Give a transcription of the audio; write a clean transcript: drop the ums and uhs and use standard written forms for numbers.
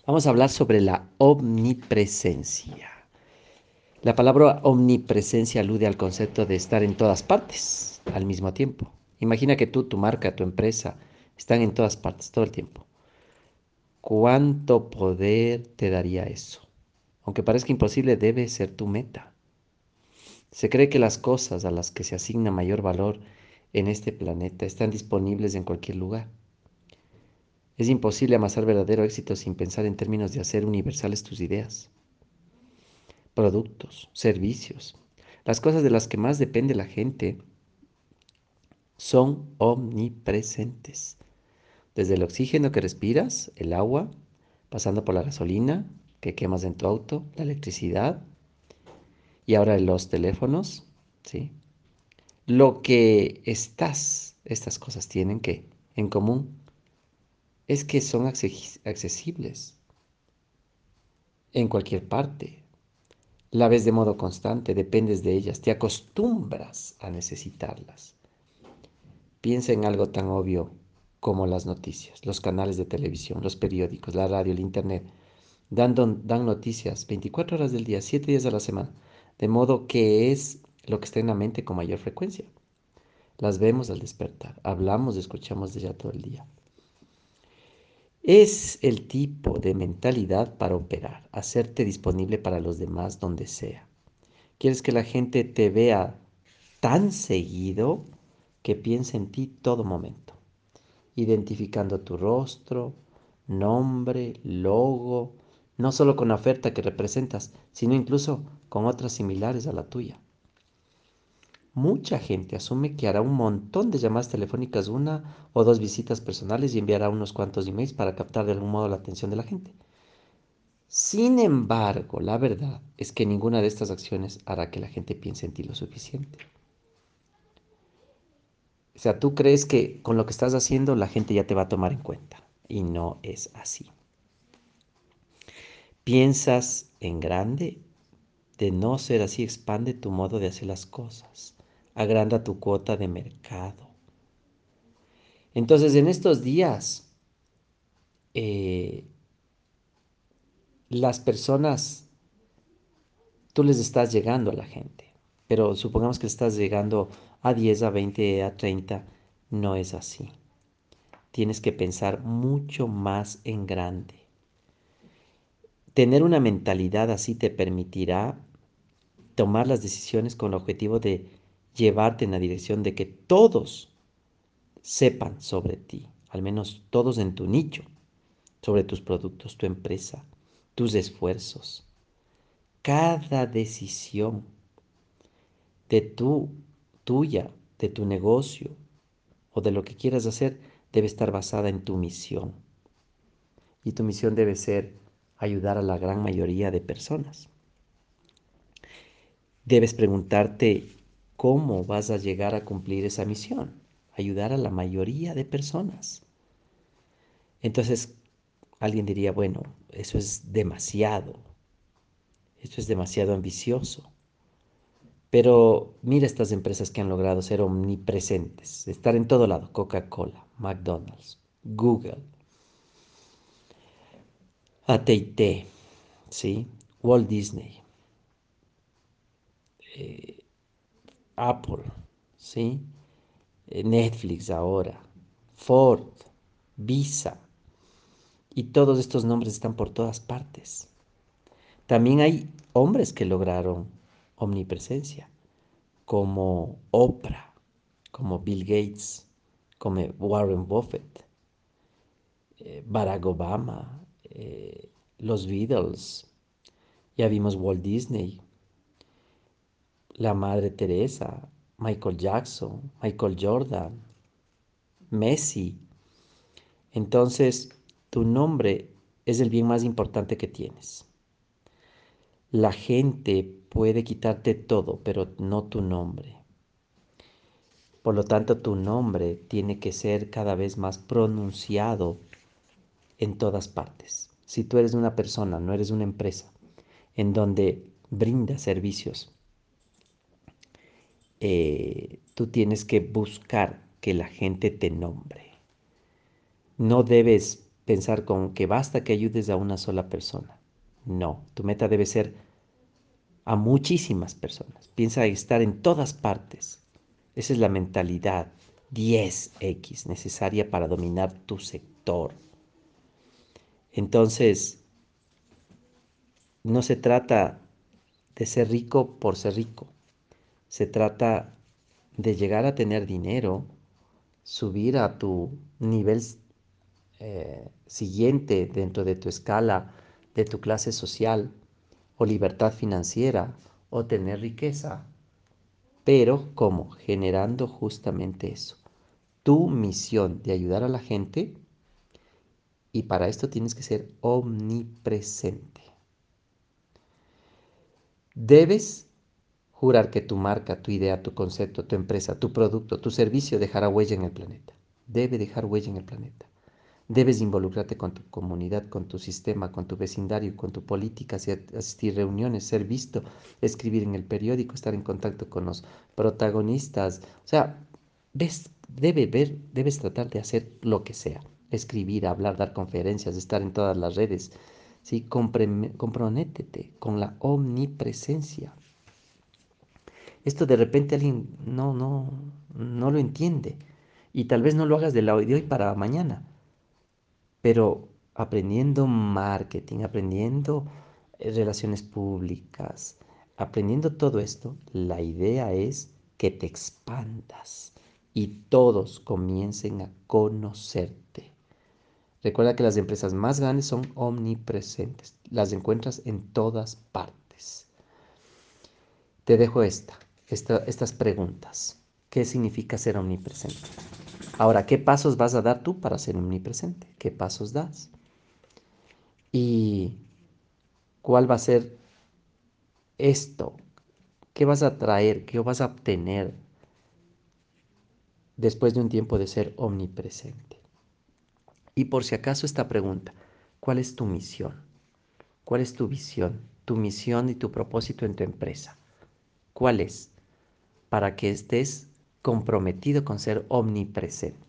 Vamos a hablar sobre la omnipresencia. La palabra omnipresencia alude al concepto de estar en todas partes al mismo tiempo. Imagina que tú, tu marca, tu empresa están en todas partes todo el tiempo. ¿Cuánto poder te daría eso? Aunque parezca imposible, debe ser tu meta. Se cree que las cosas a las que se asigna mayor valor en este planeta están disponibles en cualquier lugar. Es imposible amasar verdadero éxito sin pensar en términos de hacer universales tus ideas, productos, servicios. Las cosas de las que más depende la gente son omnipresentes. Desde el oxígeno que respiras, el agua, pasando por la gasolina que quemas en tu auto, la electricidad y ahora los teléfonos, ¿sí? Lo que estas cosas tienen que en común es que son accesibles en cualquier parte. La ves de modo constante, dependes de ellas, te acostumbras a necesitarlas. Piensa en algo tan obvio como las noticias, los canales de televisión, los periódicos, la radio, el internet. Dan noticias 24 horas del día, 7 días a la semana, de modo que es lo que está en la mente con mayor frecuencia. Las vemos al despertar, hablamos y escuchamos de ella todo el día. Es el tipo de mentalidad para operar, hacerte disponible para los demás donde sea. Quieres que la gente te vea tan seguido que piense en ti todo momento, identificando tu rostro, nombre, logo, no solo con la oferta que representas, sino incluso con otras similares a la tuya. Mucha gente asume que hará un montón de llamadas telefónicas, una o dos visitas personales y enviará unos cuantos emails para captar de algún modo la atención de la gente. Sin embargo, la verdad es que ninguna de estas acciones hará que la gente piense en ti lo suficiente. O sea, tú crees que con lo que estás haciendo la gente ya te va a tomar en cuenta y no es así. Piensas en grande, de no ser así, expande tu modo de hacer las cosas, agranda tu cuota de mercado. Entonces, en estos días, eh, las personas, tú les estás llegando a la gente, pero supongamos que estás llegando a 10, a 20, a 30, no es así. Tienes que pensar mucho más en grande. Tener una mentalidad así te permitirá tomar las decisiones con el objetivo de llevarte en la dirección de que todos sepan sobre ti, al menos todos en tu nicho, sobre tus productos, tu empresa, tus esfuerzos. Cada decisión de tuya, de tu negocio o de lo que quieras hacer debe estar basada en tu misión. Y tu misión debe ser ayudar a la gran mayoría de personas. Debes preguntarte cómo vas a llegar a cumplir esa misión, ayudar a la mayoría de personas. Entonces, alguien diría, bueno, eso es demasiado ambicioso. Pero mira estas empresas que han logrado ser omnipresentes, estar en todo lado, Coca-Cola, McDonald's, Google, AT&T, ¿sí? Walt Disney, eh, Apple, ¿sí? Netflix ahora, Ford, Visa, y todos estos nombres están por todas partes. También hay hombres que lograron omnipresencia, como Oprah, como Bill Gates, como Warren Buffett, Barack Obama, los Beatles, ya vimos Walt Disney, la Madre Teresa, Michael Jackson, Michael Jordan, Messi. Entonces, tu nombre es el bien más importante que tienes. La gente puede quitarte todo, pero no tu nombre. Por lo tanto, tu nombre tiene que ser cada vez más pronunciado en todas partes. Si tú eres una persona, no eres una empresa, en donde brinda servicios, tú tienes que buscar que la gente te nombre. No debes pensar con que basta que ayudes a una sola persona. No, tu meta debe ser a muchísimas personas. Piensa estar en todas partes. Esa es la mentalidad 10X necesaria para dominar tu sector. Entonces, no se trata de ser rico por ser rico. Se trata de llegar a tener dinero, subir a tu nivel siguiente dentro de tu escala, de tu clase social, o libertad financiera, o tener riqueza. Pero ¿cómo? Generando justamente eso. Tu misión de ayudar a la gente, y para esto tienes que ser omnipresente. Debes jurar que tu marca, tu idea, tu concepto, tu empresa, tu producto, tu servicio dejará huella en el planeta. Debe dejar huella en el planeta. Debes involucrarte con tu comunidad, con tu sistema, con tu vecindario, con tu política, asistir a reuniones, ser visto, escribir en el periódico, estar en contacto con los protagonistas. O sea, debes tratar de hacer lo que sea. Escribir, hablar, dar conferencias, estar en todas las redes. ¿Sí? Comprométete con la omnipresencia. Esto de repente alguien no lo entiende. Y tal vez no lo hagas de hoy para mañana. Pero aprendiendo marketing, aprendiendo relaciones públicas, aprendiendo todo esto, la idea es que te expandas y todos comiencen a conocerte. Recuerda que las empresas más grandes son omnipresentes, las encuentras en todas partes. Te dejo estas preguntas. ¿Qué significa ser omnipresente? Ahora, ¿qué pasos vas a dar tú para ser omnipresente? ¿Qué pasos das? ¿Y cuál va a ser esto? ¿Qué vas a traer? ¿Qué vas a obtener después de un tiempo de ser omnipresente? Y por si acaso esta pregunta, ¿cuál es tu misión? ¿Cuál es tu visión? Tu misión y tu propósito en tu empresa. ¿Cuál es? Para que estés comprometido con ser omnipresente.